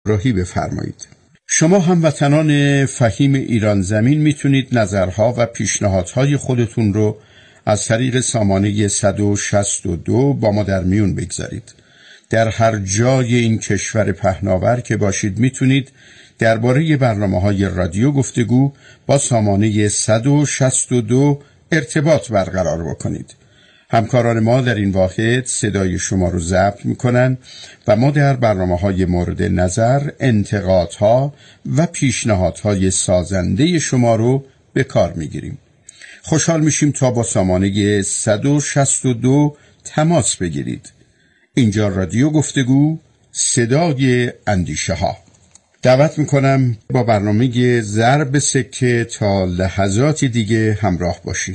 راهی بفرمایید. شما هموطنان فهیم ایران زمین میتونید نظرها و پیشنهادهای خودتون رو از طریق سامانه 162 با ما در میون بگذارید. در هر جای این کشور پهناور که باشید میتونید درباره برنامه‌های رادیو گفتگو با سامانه 162 ارتباط برقرار بکنید. همکاران ما در این واحد صدای شما رو ضبط میکنن و ما در برنامه‌های مورد نظر انتقادها و پیشنهادهای سازنده شما رو به کار میگیریم. خوشحال میشیم تا با سامانه 162 تماس بگیرید. اینجا رادیو گفتگو، صدای اندیشه ها. دعوت میکنم با برنامه ضرب سکه تا لحظاتی دیگه همراه باشید.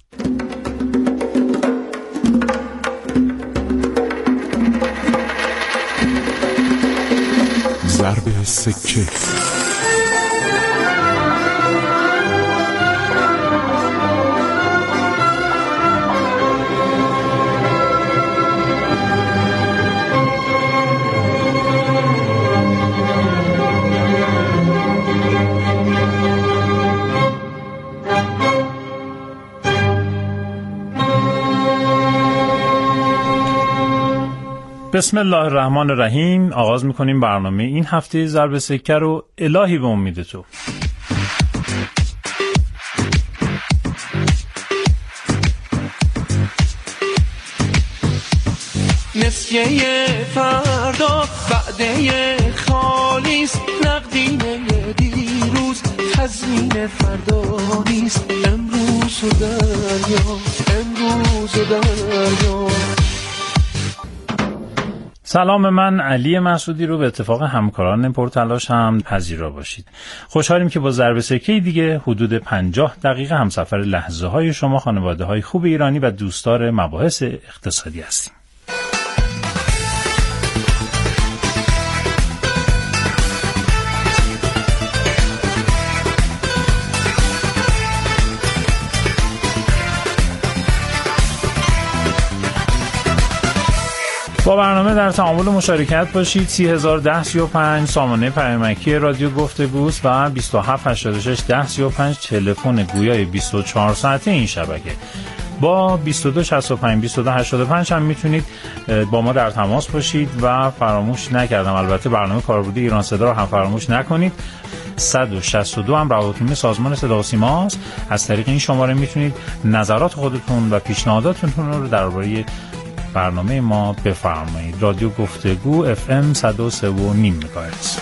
ضرب سکه. بسم الله الرحمن الرحیم. آغاز میکنیم برنامه این هفته ضرب سکه رو. الهی به امید تو. نسیه فردا وعده خالیست، نقدینه دیروز تضمین فردا نیست. امروز و دریا، امروز و دریا. سلام، من علی مسعودی رو به اتفاق همکاران پرتلاش هم پذیرا باشید. خوشحالیم که با ضرب سکه دیگه حدود 50 دقیقه همسفر لحظه های شما خانواده های خوب ایرانی و دوستدار مباحث اقتصادی هستیم. با برنامه در تعامل مشارکت باشید. 301035 سامانه پیامکی رادیو گفتگوست و 27861035 تلفن گویای 24 ساعته این شبکه. با 2265 2285 هم میتونید با ما در تماس باشید و فراموش نکردم البته برنامه کاربردی ایران صدا رو هم فراموش نکنید. 162 هم روابط سازمان صدا و سیماست. از طریق این شماره میتونید نظرات خودتون و پیشنهاداتتون رو درباره برنامه ما بفرمایید. رادیو گفتگو FM 103.5 مگاهرتز.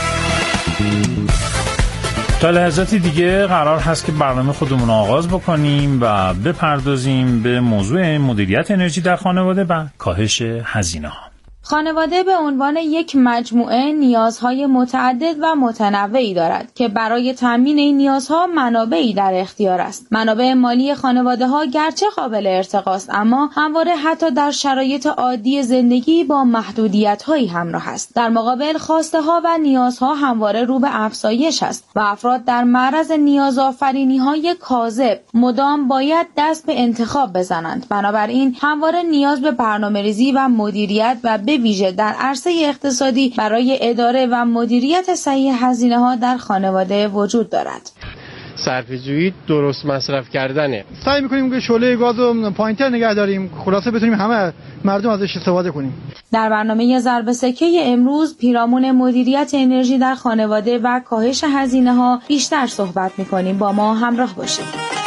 تا لحظاتی دیگه قرار هست که برنامه خودمون آغاز بکنیم و بپردازیم به موضوع مدیریت انرژی در خانواده و کاهش هزینه ها. خانواده به عنوان یک مجموعه نیازهای متعدد و متنوعی دارد که برای تامین این نیازها منابعی در اختیار است. منابع مالی خانواده‌ها گرچه قابل ارتقاست، اما همواره حتی در شرایط عادی زندگی با محدودیت‌هایی همراه است. در مقابل خواسته‌ها و نیازها همواره رو به افزایش است و افراد در معرض نیازآفرینی‌های کاذب مدام باید دست به انتخاب بزنند. بنابراین همواره نیاز به برنامه‌ریزی و مدیریت و به ویژه در عرصه اقتصادی برای اداره و مدیریت صحیح هزینه‌ها در خانواده وجود دارد. صرفه‌جویی درست مصرف کردنه. سعی می‌کنیم که شعله گاز رو پایین‌تر نگه داریم، خلاصه بتونیم همه مردم ازش استفاده کنیم. در برنامه ضرب سکه امروز پیرامون مدیریت انرژی در خانواده و کاهش هزینه‌ها بیشتر صحبت می‌کنیم. با ما همراه باشید.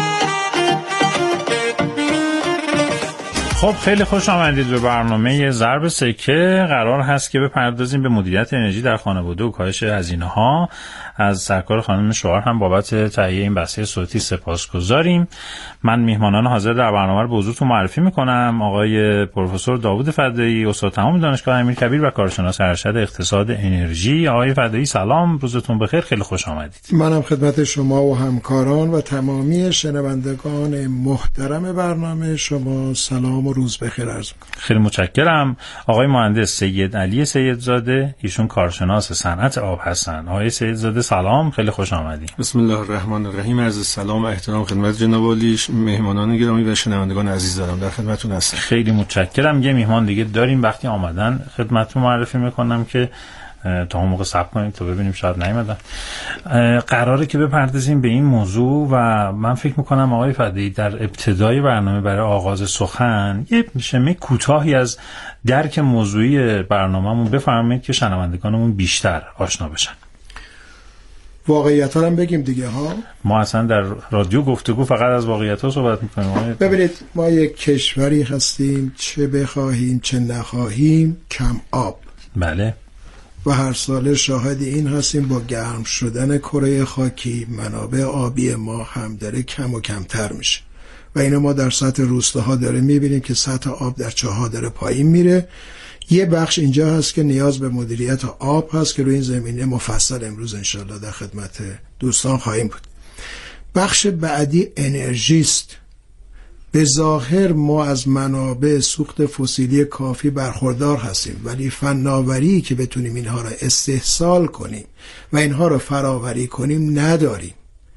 خب خیلی خوش آمدید به برنامه ضرب سکه. قرار هست که بپردازیم به مدیریت انرژی در خانواده و کاهش هزینه‌ها. از سرکار خانم شوهر هم بابت تهیه این بسته صوتی سپاسگزاریم. من میهمانان حاضر در برنامه رو به حضورتون معرفی میکنم. آقای پروفسور داوود فدایی، استاد تمام دانشگاه امیرکبیر و کارشناس ارشد اقتصاد انرژی. آقای فدایی سلام، روزتون بخیر، خیلی خوش آمدید. منم خدمت شما و همکاران و تمامی شنوندگان محترم برنامه شما سلام و روز بخیر عرض می‌کنم. خیلی متشکرم. آقای مهندس سید علی سیدزاده، ایشون کارشناس صنعت آب هستن. آقای سیدزاده سلام، خیلی خوش آمدید. بسم الله الرحمن الرحیم. عرض سلام و احترام خدمت جناب عالی، مهمانان گرامی و شنوندگان عزیز دارم، در خدمتتون هستم. خیلی متشکرم. یه میهمان دیگه داریم، وقتی آمدن خدمتتون معرفی میکنم که تا اون موقع صبر کنید تا ببینیم، شاید نیومدن. قراره که بپردازیم به این موضوع و من فکر میکنم آقای فدایی در ابتدای برنامه برای آغاز سخن یه شمه کوتاهی از درک موضوعی برنامه‌مون بفرمایید که شنوندگانمون بیشتر آشنا بشن. واقعیت‌ها هم بگیم دیگه ها. ما اصلا در رادیو گفتگو فقط از واقعیت‌ها صحبت می‌کنیم. ببینید ما یک کشوری هستیم چه بخواهیم چه نخواهیم کم آب. بله. و هر ساله شاهد این هستیم با گرم شدن کره خاکی منابع آبی ما هم داره کم و کمتر میشه و اینو ما در سطح روستاها داره میبینیم که سطح آب در چاه‌ها داره پایین میره. یه بخش اینجا هست که نیاز به مدیریت آب هست که روی این زمینه مفصل امروز انشالله در خدمت دوستان خواهیم بود. بخش بعدی انرژی است. به ظاهر ما از منابع سوخت فسیلی کافی برخوردار هستیم، ولی فناوری که بتونیم اینها را استحصال کنیم و اینها را فراوری کنیم نداریم.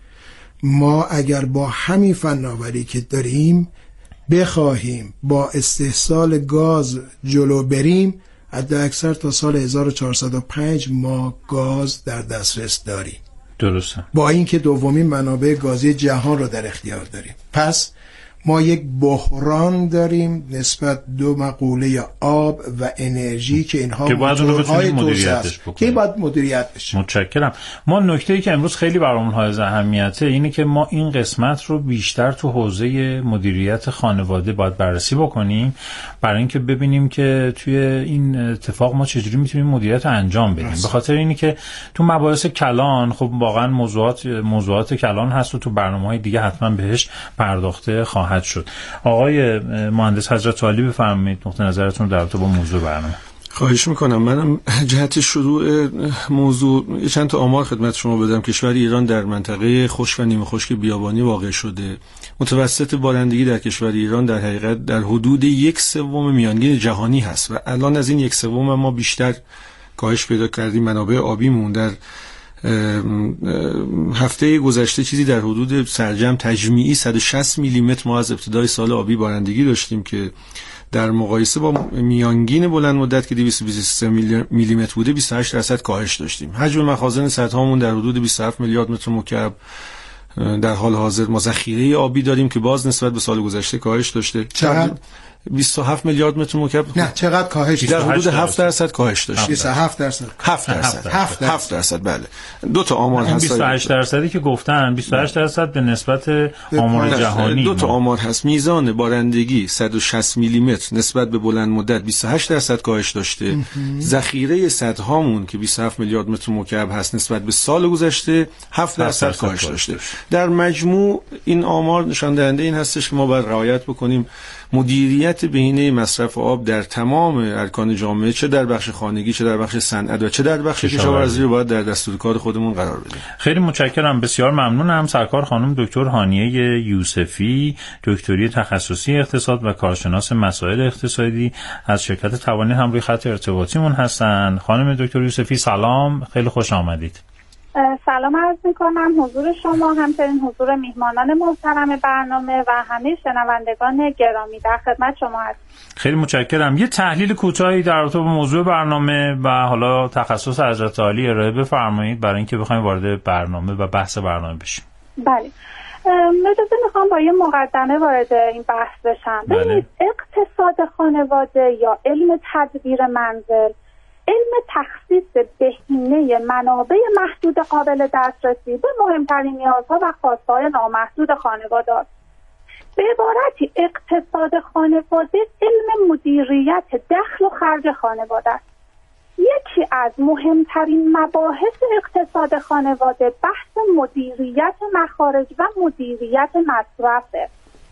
ما اگر با همین فناوری که داریم بخواهیم با استحصال گاز جلو بریم، حتی اکثر تا سال 1405 ما گاز در دسترس داریم. درسته. با اینکه دومین منابع گازی جهان رو در اختیار داریم. پس ما یک بحران داریم نسبت دو مقوله آب و انرژی که اینها موتورهای توسعه که باید مدیریت بشه. متشکرم. ما نکته‌ای که امروز خیلی برامون حائز اهمیته اینه که ما این قسمت رو بیشتر تو حوزه مدیریت خانواده باید بررسی بکنیم برای اینکه ببینیم که توی این اتفاق ما چجوری میتونیم مدیریت انجام بدیم. به خاطر اینی که تو مباحث کلان خب واقعا موضوعات کلان هست و تو برنامه‌های دیگه حتما بهش پرداخته خواهد شد. آقای مهندس حضرت عالی بفرمایید نقطه نظرتون در رابطه با موضوع برنامه. خواهش میکنم. منم جهت شروع موضوع چند تا آمار خدمت شما بدم. کشور ایران در منطقه خشک و نیمه خشک بیابانی واقع شده. متوسط بارندگی در کشور ایران در حقیقت در حدود 1/3 میانگین جهانی هست و الان از این 1/3 ما بیشتر کاهش پیدا کردیم. منابع آبیمون در هفته گذشته چیزی در حدود سرجم تجمیعی 160 میلیمتر ما از ابتدای سال آبی بارندگی داشتیم که در مقایسه با میانگین بلند مدت که 223 میلیمتر بوده 28% کاهش داشتیم. حجم مخازن سدهامون در حدود 27 میلیارد متر مکعب در حال حاضر ما ذخیره آبی داریم که باز نسبت به سال گذشته کاهش داشته. 27 میلیارد متر مکعب. نه چقدر کاهش؟ در حدود 7% کاهش داشت. 7%. بله. دو تا آمار هست. 28% که گفتن 28% به نسبت آمار جهانی. دو تا آمار هست. میزان بارندگی 160 میلیمتر نسبت به بلند مدت 28% کاهش داشته. ذخیره سدهامون که 27 میلیارد متر مکعب هست نسبت به سال گذشته 7% کاهش داشته. در مجموع این آمار نشان دهنده این هستش که ما باید رعایت بکنیم مدیریت بهینه مصرف آب در تمام ارکان جامعه، چه در بخش خانگی، چه در بخش صنعت و چه در بخش کشاورزی، رو باید در دستور کار خودمون قرار بدیم. خیلی متشکرم. بسیار ممنونم. سرکار خانم دکتر هانیه یوسفی، دکتری تخصصی اقتصاد و کارشناس مسائل اقتصادی از شرکت توانایی هم روی خط ارتباطیمون هستن. خانم دکتر یوسفی سلام، خیلی خوش آمدید. سلام عرض میکنم حضور شما، همچنین حضور میهمانان محترم برنامه و همه شنوندگان گرامی. در خدمت شما هستم. خیلی متشکرم. یه تحلیل کوتاهی در رابطه با موضوع برنامه و حالا تخصص حضرت عالی ارائه بفرمایید برای اینکه بخوایم وارد برنامه و بحث برنامه بشیم. بله. اجازه میخوام با یه مقدمه وارد این بحث بشم. ببینید اقتصاد خانواده یا علم تدبیر منزل علم تخصیص بهینه منابع محدود قابل دسترسی به مهمترین نیازها و خواسته‌های نامحدود خانواده است. به عبارتی اقتصاد خانواده علم مدیریت دخل و خرج خانواده است. یکی از مهمترین مباحث اقتصاد خانواده بحث مدیریت مخارج و مدیریت مصرفه.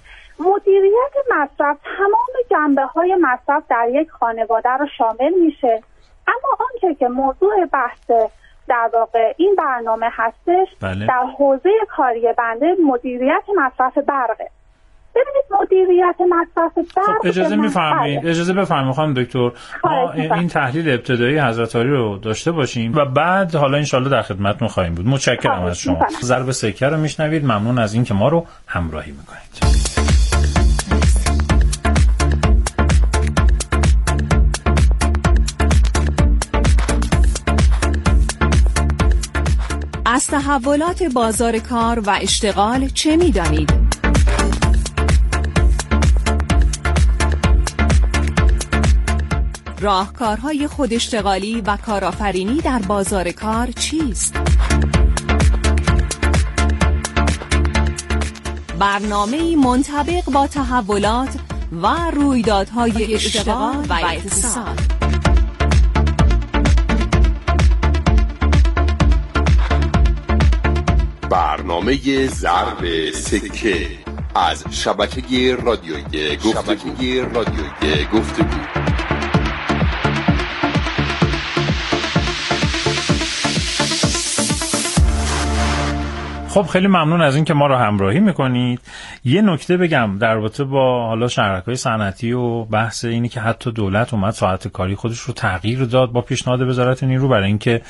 مدیریت مصرف تمام جنبه‌های مصرف در یک خانواده را شامل میشه. اما آنچه که موضوع بحث در واقع این برنامه هستش در حوزه کاری بنده مدیریت مصرف برقه. ببینید مدیریت مصرف برق خب اجازه بفرمایید خانم دکتر ما این تحلیل ابتدایی حضرت عالی رو داشته باشیم و بعد حالا انشالله در خدمتتون خواهیم بود. متشکرم از شما. ضرب سکه رو میشنوید. ممنون از این که ما رو همراهی میکنید. از تحولات بازار کار و اشتغال چه می‌دانید؟ راهکارهای خوداشتغالی و کارآفرینی در بازار کار چیست؟ برنامه‌ای منطبق با تحولات و رویدادهای اشتغال و اقتصاد. برنامه ضرب سکه از شبکه رادیویی گفتگو. خب خیلی ممنون از این که ما رو همراهی میکنید. یه نکته بگم در رابطه با حالا شرکای صنعتی و بحث اینی که حتی دولت اومد ساعت کاری خودش رو تغییر داد با پیشنهاد وزارت نیرو، برای اینکه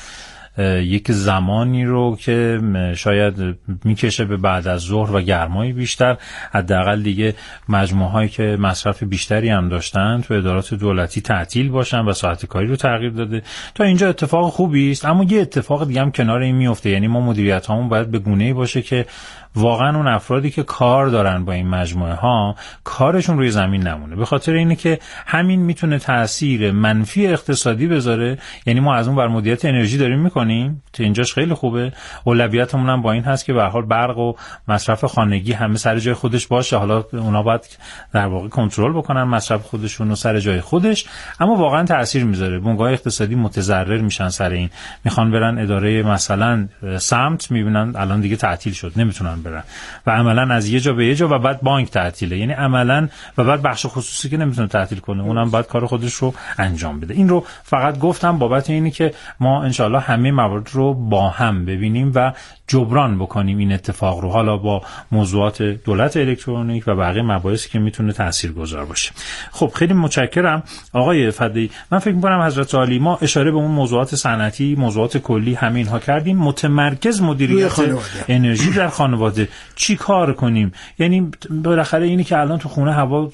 یک زمانی رو که شاید میکشه به بعد از ظهر و گرمای بیشتر، حداقل دیگه مجموعهایی که مصرف بیشتری هم داشتن تو ادارات دولتی تعطیل باشن و ساعت کاری رو تغییر داده. تا اینجا اتفاق خوبی است، اما یه اتفاق دیگه هم کنار این میفته. یعنی ما مدیریت هامون باید به گونه‌ای باشه که واقعا اون افرادی که کار دارن با این مجموعه ها کارشون روی زمین نمونه، به خاطر اینه که همین میتونه تأثیر منفی اقتصادی بذاره. یعنی ما از اون بر مدیریت انرژی داریم میکنیم، تو اینجاش خیلی خوبه، اولویتمون هم با این هست که به هر حال برق و مصرف خانگی همه سر جای خودش باشه. حالا اونا باید در واقع کنترل بکنن مصرف خودشون رو سر جای خودش، اما واقعا تأثیر میذاره. بنگاه اقتصادی متضرر میشن سر این، میخوان برن اداره مثلا سمت، میبینن الان دیگه تعطیل شد نمیتونن برن و عملا از یه جا به یه جا و بعد بانک تعطیله، یعنی عملا و بعد بخش خصوصی که نمیتونه تعطیل کنه اونم باید کار خودش رو انجام بده. این رو فقط گفتم بابت اینی که ما انشالله همه موارد رو با هم ببینیم و جبران بکنیم این اتفاق رو، حالا با موضوعات دولت الکترونیک و بقیه مباحثی که میتونه تاثیرگذار باشه. خب خیلی متشکرم آقای فدایی. من فکر می‌کنم حضرت عالی ما اشاره به اون موضوعات صنعتی، موضوعات کلی همه اینها کردیم. متمرکز مدیریت انرژی در خانواده چی کار کنیم؟ یعنی بالاخره اینی که الان تو خونه هوا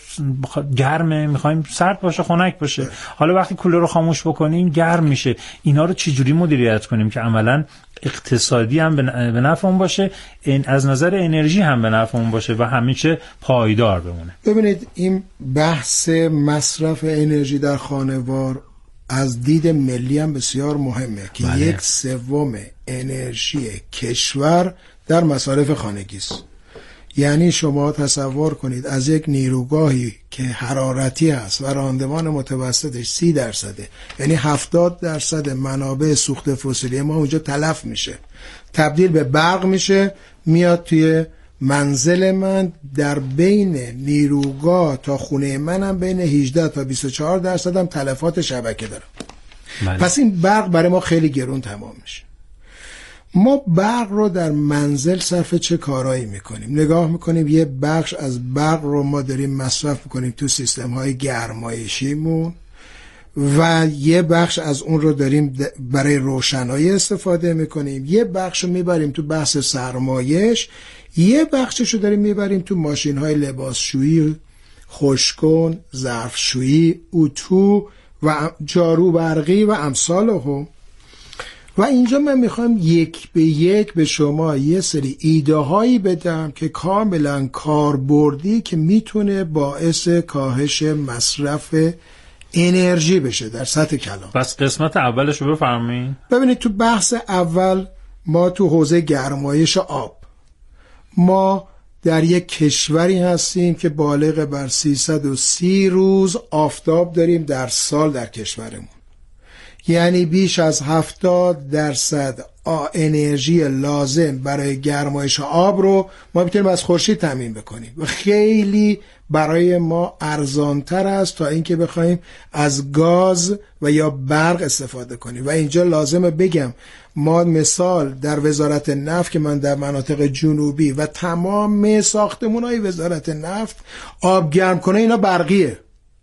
گرمه، می‌خوایم سرد باشه، خنک باشه، حالا وقتی کولر رو خاموش بکنیم گرم میشه. اینا رو چجوری مدیریت کنیم که عملاً اقتصادی هم به نفعمون باشه، از نظر انرژی هم به نفعمون باشه و همیشه پایدار بمونه؟ ببینید این بحث مصرف انرژی در خانوار از دید ملی هم بسیار مهمه که بله. 1/3 انرژی کشور در مصارف خانگی است. یعنی شما تصور کنید از یک نیروگاهی که حرارتی هست و راندمان متوسطش 30%، یعنی 70% منابع سوخت فسیلی ما اونجا تلف میشه، تبدیل به برق میشه، میاد توی منزل من. در بین نیروگاه تا خونه منم بین 18 تا 24% هم تلفات شبکه دارم. پس این برق برای ما خیلی گرون تمام میشه. ما برق رو در منزل صرف چه کارایی میکنیم؟ نگاه میکنیم یه بخش از برق رو ما داریم مصرف میکنیم تو سیستم های گرمایشیمون و یه بخش از اون رو داریم برای روشنایی استفاده میکنیم، یه بخش رو میبریم تو بحث سرمایش، یه بخشش رو داریم میبریم تو ماشین های لباسشویی، خشککن، ظرفشویی، اتو و جارو برقی و امثالهم. و اینجا من میخوام یک به یک به شما یه سری ایده هایی بدم که کاملا کاربردی که میتونه باعث کاهش مصرف انرژی بشه در سطح کلان. پس قسمت اولش رو بفرمایید. ببینید تو بحث اول ما تو حوزه گرمایش آب، ما در یک کشوری هستیم که بالغ بر 330 روز آفتاب داریم در سال در کشورمون، یعنی بیش از 70% انرژی لازم برای گرمایش آب رو ما میتونیم از خورشید تامین بکنیم و خیلی برای ما ارزانتر است تا اینکه بخوایم از گاز و یا برق استفاده کنیم. و اینجا لازمه بگم ما مثال در وزارت نفت که من در مناطق جنوبی و تمام ساختمان‌های وزارت نفت آب گرم کنه اینا برقیه،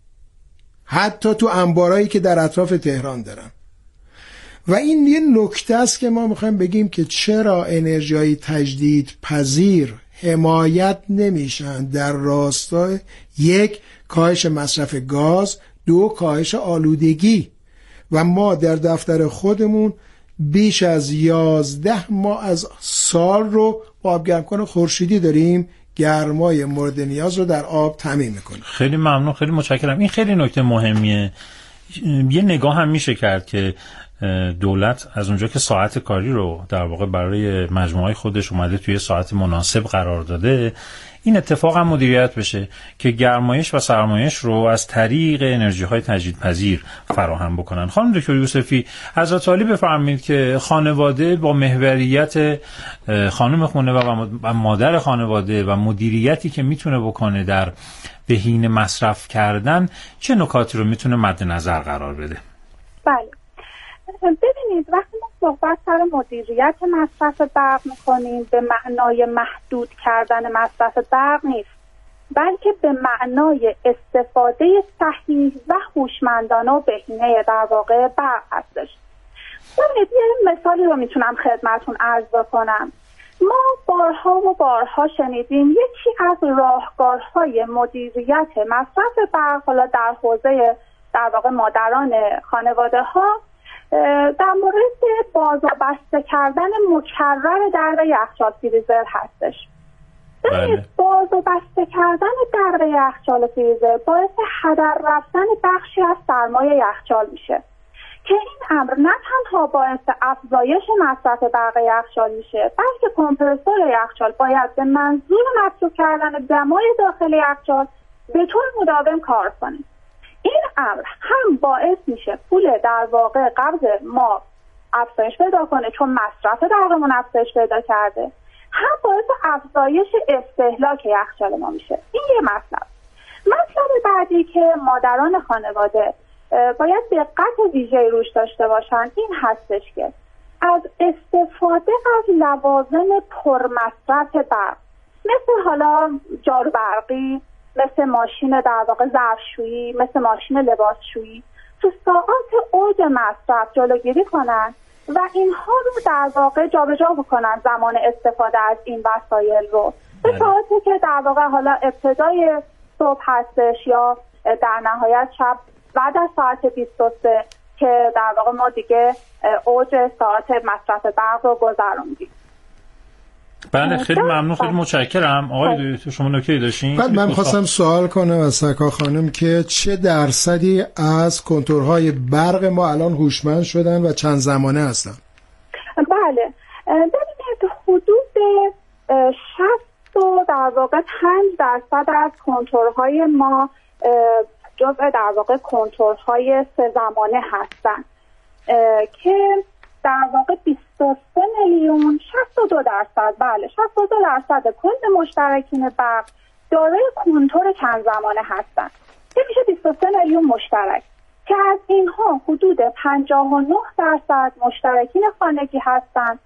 حتی تو انبارایی که در اطراف تهران دارن. و این یه نکته است که ما میخوایم بگیم که چرا انرژی‌های تجدید پذیر حمایت نمیشن در راستای یک کاهش مصرف گاز، دو کاهش آلودگی. و ما در دفتر خودمون بیش از 11 ماه از سال رو با آبگرمکن خورشیدی داریم گرمای مورد نیاز رو در آب تامین میکنیم. خیلی ممنون، خیلی متشکرم. این خیلی نکته مهمیه. یه نگاه هم میشه کرد که دولت از اونجا که ساعت کاری رو در واقع برای مجموعه خودش اومده توی ساعت مناسب قرار داده، این اتفاق هم مدیریت بشه که گرمایش و سرمایش رو از طریق انرژی‌های تجدیدپذیر فراهم بکنن. خانم دکتر یوسفی، حضرت عالی بفرمایید که خانواده با محوریت خانم خونه و مادر خانواده و مدیریتی که میتونه بکنه در بهینه مصرف کردن، چه نکاتی رو میتونه مد نظر قرار بده؟ بله، ببینید وقتی ما صحبت سر مدیریت مصرف برق میکنیم به معنای محدود کردن مصرف برق نیست، بلکه به معنای استفاده صحیح و هوشمندانه و بهینه در واقع برق هستش. ببینید یه مثالی رو میتونم خدمتون عرض بکنم. ما بارها شنیدیم یکی از راهکارهای مدیریت مصرف برق، حالا در حوزه در واقع مادران خانواده ها، در مورد باز و بسته کردن مکرر در یخچال فریزر هستش. ببینید باز و بسته کردن در یخچال فریزر باعث هدر رفتن بخشی از سرمایه یخچال میشه که این امر نه تنها باعث افزایش مصرف برق یخچال میشه، بلکه کمپرسور یخچال باید به منظور مصرف کردن دمای داخل یخچال به طور مداوم کار کنه. این امر هم باعث میشه پول در واقع قبض ما افزایش پیدا کنه چون مصرف برقمون افزایش پیدا کرده، هم باعث افزایش استهلاک یخچال ما میشه. این یه مطلب بعدی که مادران خانواده باید دقت ویژه‌ای روش داشته باشن این هستش که از استفاده از لوازم پرمصرف برق مثل حالا جارو برقی، مثل ماشین در واقع ظرفشویی، مثل ماشین لباسشویی تو ساعات اوج مصرف جلوگیری کنن و اینها رو در واقع جابجا بکنن زمان استفاده از این وسایل رو به ساعتی که در واقع حالا ابتدای صبح هستش یا در نهایت شب بعد از ساعت 23 که در واقع ما دیگه اوج ساعت مصرف برق رو گذروندیم. بله خیلی ممنون، خیلی متشکرم. آقای دکتر شما نکته داشتین؟ بعد من خواستم سوال کنم از سکا خانم که چه درصدی از کنتورهای برق ما الان هوشمند شدن و چند زمانه هستن؟ بله ببینید حدود 60 و در واقع 5% از کنتورهای ما جزء در واقع کنتورهای 3 زمانه هستن که در واقع 23 میلیون 62%، بله 62% کل مشترکین برق دارای کنتور چند زمانه هستند که میشه 23 میلیون مشترک که از اینها حدود 59% مشترکین خانگی هستند،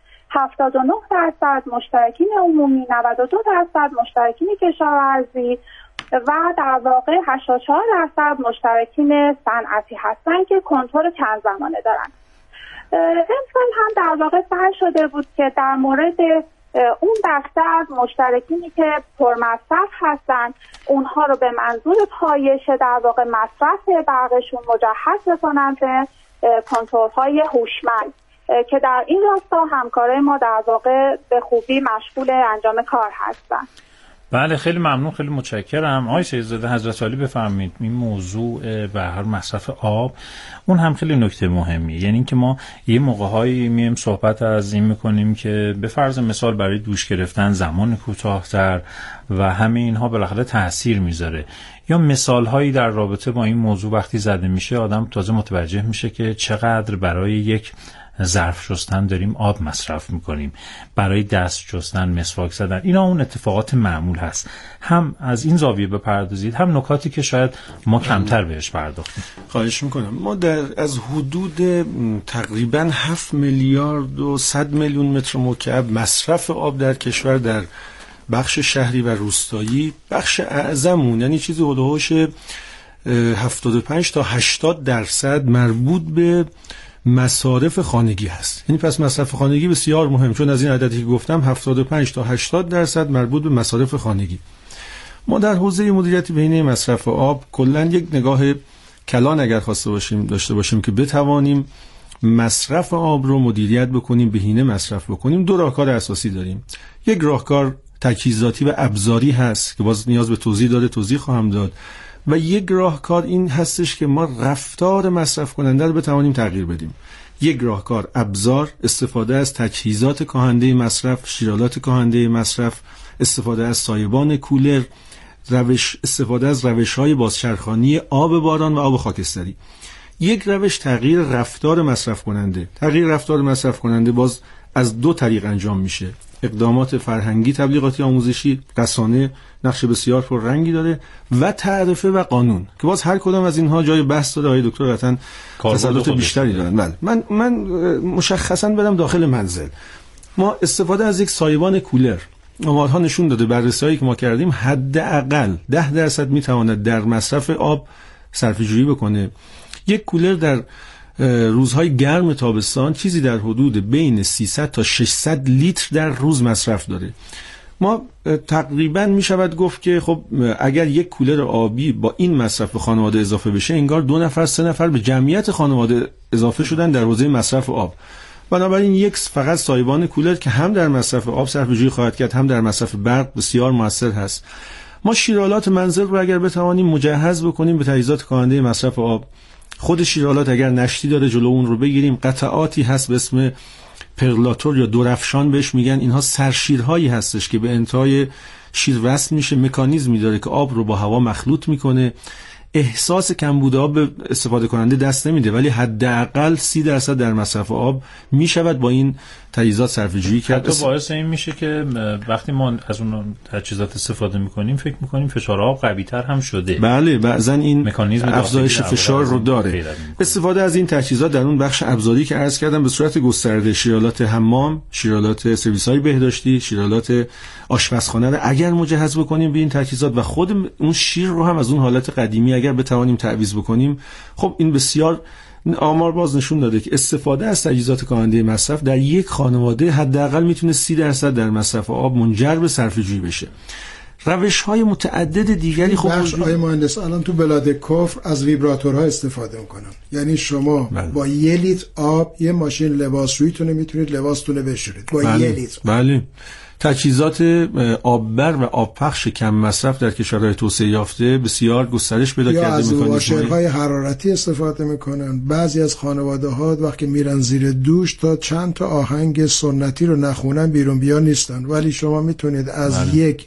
79% مشترکین عمومی، 92% مشترکین کشاورزی و در واقع 84% مشترکین صنعتی هستند که کنتور چند زمانه دارند. امسال هم در واقع سعی شده بود که در مورد اون دسته از مشترکینی که پرمصرف هستن اونها رو به منظور پایش در واقع مصرف برقشون مجهز بکنن به کنتورهای هوشمند که در این راستا همکارای ما در واقع به خوبی مشغول انجام کار هستن. بله خیلی ممنون، خیلی متشکرم. آقای سیدزاده حضرت عالی بفرمایید. این موضوع به هر مصرف آب اون هم خیلی نکته مهمیه، یعنی اینکه ما یه موقع‌هایی میایم صحبت از این میکنیم که به فرض مثال برای دوش گرفتن زمان کوتاه‌تر و همه اینها بالاخره تاثیر میذاره، یا مثال‌هایی در رابطه با این موضوع وقتی زده میشه آدم تازه متوجه میشه که چقدر برای یک ظرف شستن داریم آب مصرف میکنیم، برای دست شستن، مسواک زدن، اینا اون اتفاقات معمول هست. هم از این زاویه بپردازید، هم نکاتی که شاید ما کمتر بهش پرداختیم. خواهش میکنم. ما از حدود تقریبا 7 میلیارد و 100 میلیون متر مکعب مصرف آب در کشور در بخش شهری و روستایی، بخش اعظمون یعنی چیزی حدودش 75 تا 80% مربوط به مصارف خانگی هست. یعنی پس مصرف خانگی بسیار مهم، چون از این عددی که گفتم 75 تا 80% مربوط به مصارف خانگی. ما در حوزه مدیریت بهینه مصرف آب کلا یک نگاه کلان اگر خواسته باشیم داشته باشیم که بتوانیم مصرف آب رو مدیریت بکنیم، بهینه مصرف بکنیم، دو راهکار اساسی داریم. یک راهکار تجهیزاتی و ابزاری هست که باز نیاز به توضیح داره، توضیح خواهم داد، و یک راهکار این هستش که ما رفتار مصرف کننده رو بتوانیم تغییر بدیم. یک راهکار ابزار، استفاده از تجهیزات کاهنده مصرف، شیرالات کاهنده مصرف، استفاده از سایبان کولر، استفاده از روش‌های بازچرخانی آب باران و آب خاکستری. یک روش تغییر رفتار مصرف کننده. تغییر رفتار مصرف کننده باز از دو طریق انجام میشه. اقدامات فرهنگی، تبلیغاتی، آموزشی، رسانه نقش بسیار پررنگی داره، و تعرفه و قانون که باز هر کدام از اینها جای بحث داره. آقای دکتر قطعاً تسلط بیشتری دارن. بله من مشخصاً برم داخل منزل. ما استفاده از یک سایبان کولر، آمارها نشون داده، بررسی‌هایی که ما کردیم، حداقل 10% میتواند در مصرف آب صرفه‌جویی بکنه. یک کولر در روزهای گرم تابستان چیزی در حدود بین 300 تا 600 لیتر در روز مصرف داره. ما تقریبا می شود گفت که خب اگر یک کولر آبی با این مصرف به خانواده اضافه بشه، انگار 2 نفر 3 نفر به جمعیت خانواده اضافه شدن در حوزه مصرف آب. بنابراین یک فقط سایبان کولر که هم در مصرف آب صرفه‌جویی خواهد کرد، هم در مصرف برق بسیار موثر هست. ما شیرالات منزل رو اگر بتوانیم مجهز بکنیم به تجهیزات کاهنده مصرف آب، خود شیرالات اگر نشتی داره جلو اون رو بگیریم. قطعاتی هست به اسم پرلاتور یا دورفشان بهش میگن، اینها سرشیرهایی هستش که به انتهای شیر وصل میشه، مکانیزمی داره که آب رو با هوا مخلوط میکنه. احساس کمبود آب به استفاده کننده دست نمیده، ولی حداقل 30% در مصرف آب میشود با این تجهیزات صرفه‌جویی کرد. حتی باعث این میشه که وقتی ما از اون تجهیزات استفاده میکنیم فکر میکنیم فشار آب قوی‌تر هم شده. بله، بعضا این مکانیزم افزایش فشار رو داره. استفاده از این تجهیزات در اون بخش ابزاری که عرض کردم به صورت گسترده، شیرالات حمام، شیرالات سرویس‌های بهداشتی، شیرالات آشپزخانه رو اگر مجهز بکنیم به این تجهیزات و خود اون شیر رو هم از اون حالت قدیمی اگر بتوانیم تعویض بکنیم، خب این بسیار آمار باز نشون داده که استفاده از تجهیزات کاهنده مصرف در یک خانواده حداقل میتونه 30% در مصرف آب منجر به صرفه‌جویی بشه. روش‌های متعدد دیگری خب آقای مهندس الان تو بلاد کفر از ویبراتورها استفاده میکنن. یعنی شما با 1 لیتر آب یه ماشین لباسشوییتونه میتونید لباستونه بشورید با 1 لیتر. بله. تجهیزات آببر و آبپخش کم مصرف در کشورهای توسعه یافته بسیار گسترش پیدا کرده. از واشرهای حرارتی استفاده میکنن. بعضی از خانواده‌ها وقتی میرن زیر دوش تا چند تا آهنگ سنتی رو نخونن بیرون بیا نیستن، ولی شما میتونید از یک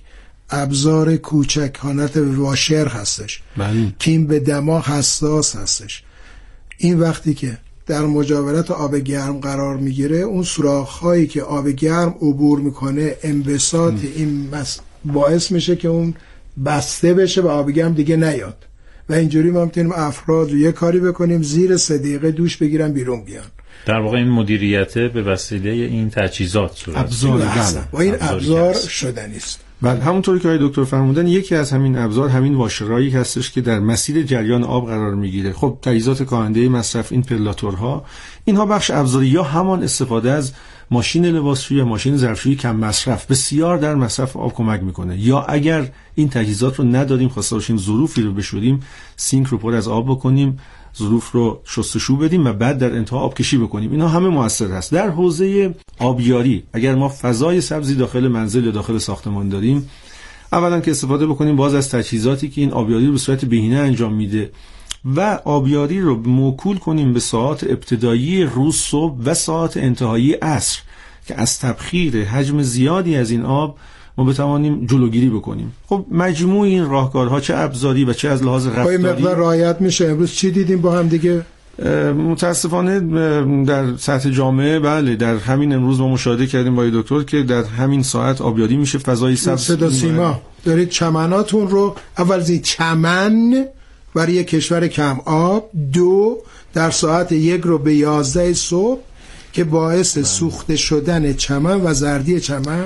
ابزار کوچک، حالت واشر هستش که این به دماغ حساس هستش، این وقتی که در مجاورت آب گرم قرار میگیره، اون سوراخ‌هایی که آب گرم عبور میکنه انبساط این باعث میشه که اون بسته بشه و آب گرم دیگه نیاد، و اینجوری ما میتونیم افراد رو یه کاری بکنیم زیر 3 دقیقه دوش بگیرن بیرون بیان. در واقع این مدیریت به وسیله این تجهیزات صورت ابزار و این ابزار شدنی است. بله، همونطوری که آقای دکتر فرمودن، یکی از همین ابزار همین واشرایی هستش که در مسیر جریان آب قرار میگیره. خب تجهیزات کاهنده مصرف، این پرلاتورها، اینها بخش ابزاری یا همان استفاده از ماشین لباسشویی یا ماشین ظرفشویی کم مصرف بسیار در مصرف آب کمک میکنه. یا اگر این تجهیزات رو نداریم، خواسته باشیم ظروفی رو بشوریم، سینک رو پر از آب بکنیم، ظروف رو شستشو بدیم و بعد در انتها آبکشی بکنیم. اینا همه موثر هست. در حوزه آبیاری اگر ما فضای سبزی داخل منزل یا داخل ساختمان داریم، اولا که استفاده بکنیم باز از تجهیزاتی که این آبیاری رو به صورت بهینه انجام میده و آبیاری رو موکول کنیم به ساعات ابتدایی روز صبح و ساعات انتهایی عصر که از تبخیر حجم زیادی از این آب ما بتوانیم جلوگیری بکنیم. خب مجموع این راهکارها چه ابزاری و چه از لحاظ رفتاری مقدار رعایت میشه. امروز چی دیدیم با هم دیگه؟ متاسفانه در سطح جامعه بله در همین امروز ما مشاهده کردیم با دکتر که در همین ساعت آبیاری میشه، فضای سبز صدا سیما دارید چمناتون رو اول زید چمن برای کشور کم آب، 2 در ساعت 1 رو به 11 صبح که باعث سوخته شدن چمن و زردی چمن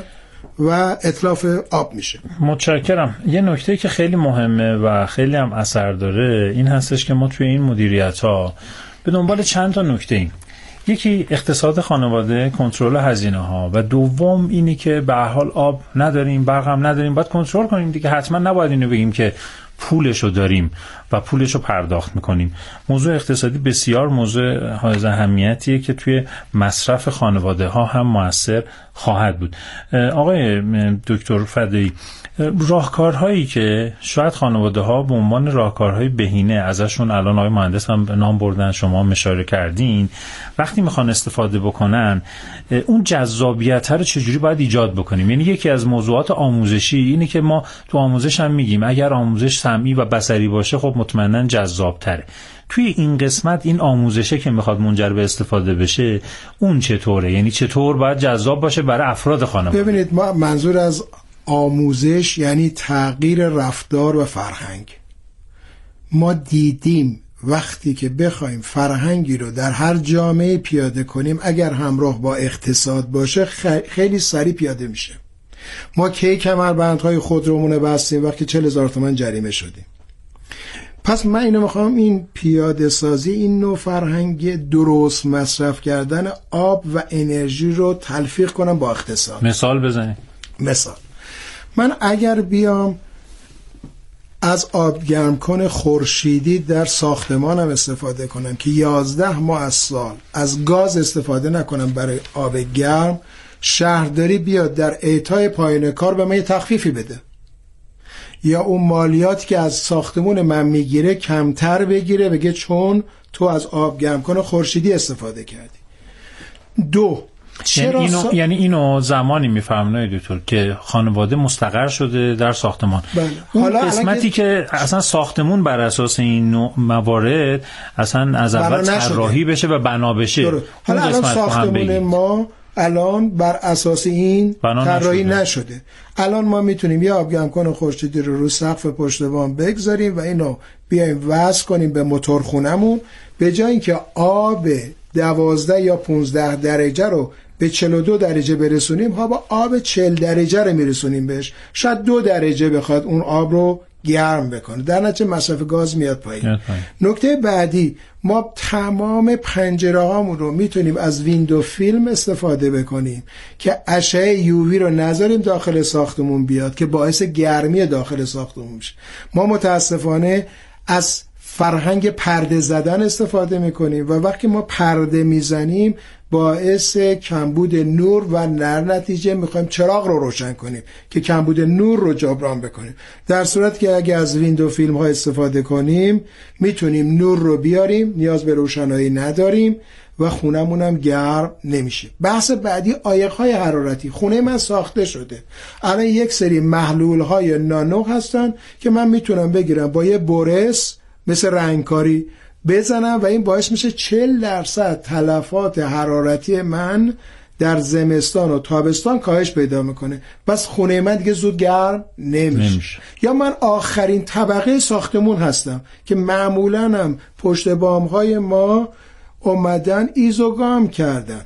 و اتلاف آب میشه. متشکرم. یه نکته که خیلی مهمه و خیلی هم اثر داره این هستش که ما توی این مدیریت ها به دنبال چند تا نکته ایم. یکی اقتصاد خانواده، کنترل هزینه ها، و دوم اینی که به هر حال آب نداریم، برق هم نداریم، باید کنترل کنیم دیگه. حتما نباید اینو بگیم که پولشو داریم و پولشو پرداخت میکنیم. موضوع اقتصادی بسیار موضوع حائز اهمیتیه که توی مصرف خانواده ها هم مؤثر خواهد بود. آقای دکتر فدایی، راهکارهایی که شاید خانواده ها به عنوان راهکارهای بهینه ازشون الان آقای مهندس هم نام بردن، شما اشاره کردین، وقتی میخوان استفاده بکنن اون جذابیت رو چجوری باید ایجاد بکنیم؟ یعنی یکی از موضوعات آموزشی اینه که ما تو آموزش هم میگیم اگر آموزش سمعی و بصری باشه خب مطمئنا جذاب تره. توی این قسمت این آموزشه که میخواد منجر به استفاده بشه اون چطوره؟ یعنی چطور باید جذاب باشه برای افراد خانواده؟ ببینید، ما منظور از آموزش یعنی تغییر رفتار و فرهنگ. ما دیدیم وقتی که بخوایم فرهنگی رو در هر جامعه پیاده کنیم اگر همراه با اقتصاد باشه خیلی سریع پیاده میشه. ما کی کمربندهای خودرومون بستیم وقتی 40,000 تومان جریمه شدیم. پس من اینو میخوام این پیاده سازی، این نوع فرهنگ درست مصرف کردن آب و انرژی رو تلفیق کنم با اقتصاد. مثال بزنید. مثال، من اگر بیام از آب گرمکن خورشیدی در ساختمانم استفاده کنم که 11 ماه از سال از گاز استفاده نکنم برای آب گرم، شهرداری بیاد در اعطای پایان کار به من یه تخفیفی بده، یا اون مالیاتی که از ساختمون من میگیره کمتر بگیره، بگه چون تو از آب گرمکن خورشیدی استفاده کردی. دو، یعنی اینو زمانی میفهمن دکتر که خانواده مستقر شده در ساختمان. اون قسمتی که اصلا ساختمون بر اساس این نوع موارد اصلا از اول طراحی بشه و بنا بشه. حالا الان ساختمون ما الان بر اساس این طراحی نشده. الان ما میتونیم یه آبگرمکن خورشیدی رو سقف پشت بام بگذاریم و اینو بیایم وصل کنیم به موتورخونمون، به جای اینکه آب 12 یا 15 درجه رو به 42 درجه برسونیم، ها با آب 40 درجه رو میرسونیم بهش. شاید 2 درجه بخواد اون آب رو گرم بکنه، در نتیجه مصرف گاز میاد پایین. نکته بعدی، ما تمام پنجره هامون رو میتونیم از ویندو فیلم استفاده بکنیم که اشعه یووی رو نذاریم داخل ساختمون بیاد که باعث گرمی داخل ساختمون میشه. ما متاسفانه از فرهنگ پرده زدن استفاده میکنیم و وقتی ما پرده میزنیم باعث کمبود نور و در نتیجه میخوایم چراغ رو روشن کنیم که کمبود نور رو جبران بکنیم، در صورتی که اگه از ویندو فیلم ها استفاده کنیم میتونیم نور رو بیاریم، نیاز به روشنایی نداریم و خونمون هم گرم نمیشه. بحث بعدی، عایق‌های حرارتی. خونه من ساخته شده، الان یک سری محلول‌های نانو هستن که من میتونم بگیرم با یه برس مثل رنگکاری بزنم و این باعث میشه 40% تلفات حرارتی من در زمستان و تابستان کاهش پیدا میکنه. بس خونه من دیگه زود گرم نمیشه. یا من آخرین طبقه ساختمون هستم که معمولاً هم پشت بامهای ما اومدن ایزوگام کردن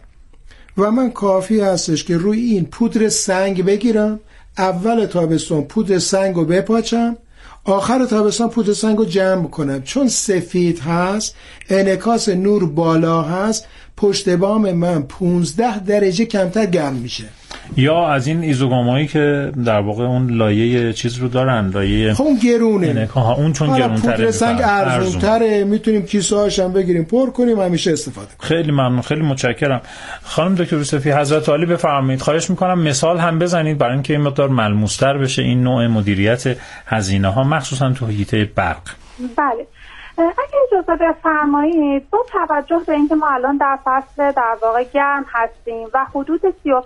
و من کافی هستش که روی این پودر سنگ بگیرم، اول تابستان پودر سنگ رو بپاچم، آخر تابستان پودر سنگ رو جمع کنم، چون سفید هست، انعکاس نور بالا هست، پشت بام من 15 درجه کمتر گرم میشه. یا از این ایزوگامایی که در واقع اون لایه چیز رو دارن، لایه اون گرونه، اون چون گرونتره، پودر سنگ ارزونتره، میتونیم کیسه هاشم بگیریم پر کنیم همیشه استفاده کنیم. خیلی ممنون، خیلی متشکرم. خانم دکتر یوسفی، حضرت عالی بفرمایید. خواهش میکنم مثال هم بزنید برای اینکه این مقدار ملموس‌تر بشه این نوع مدیریت هزینه ها، مخصوصا تو حیطه برق. بله، اگه اجازه بفرمایید، با توجه به اینکه ما الان در فصل در واقع گرم هستیم و حدود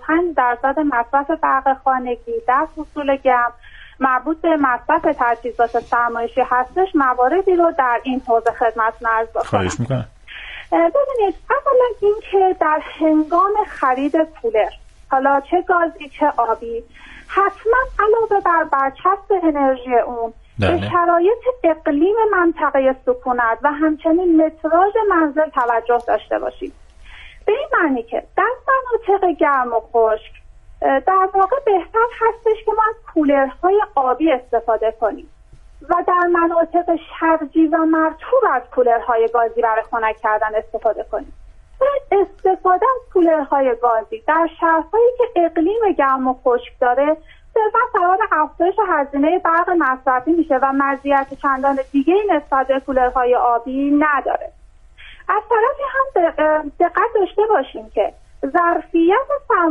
35% مصرف برق خانگی در فصول گرم مربوط به مصرف تجهیزات سرمایشی هستش، مواردی رو در این حوزه خدمتتون عرض کنم. خواهش میکنم. ببینید، اولا اینکه در هنگام خرید کولر، حالا چه گازی چه آبی، حتما علاوه بر برچسب انرژی اون به شرایط اقلیم منطقه سکونت و همچنین متراژ منزل توجه داشته باشید. به این معنی که در مناطق گرم و خشک در واقع بهتر هستش که ما از کولرهای آبی استفاده کنیم و در مناطق شرجی و مرطوب از کولرهای گازی برای خنک کردن استفاده کنیم. باید استفاده از کولرهای گازی در شهرهایی که اقلیم گرم و خشک داره صرفا سبب افزایش هزینه برق مصرفی میشه و مزیت چندان دیگه‌ای نسبت به کولرهای آبی نداره. از طرفی هم دقت داشته باشیم که ظرفیت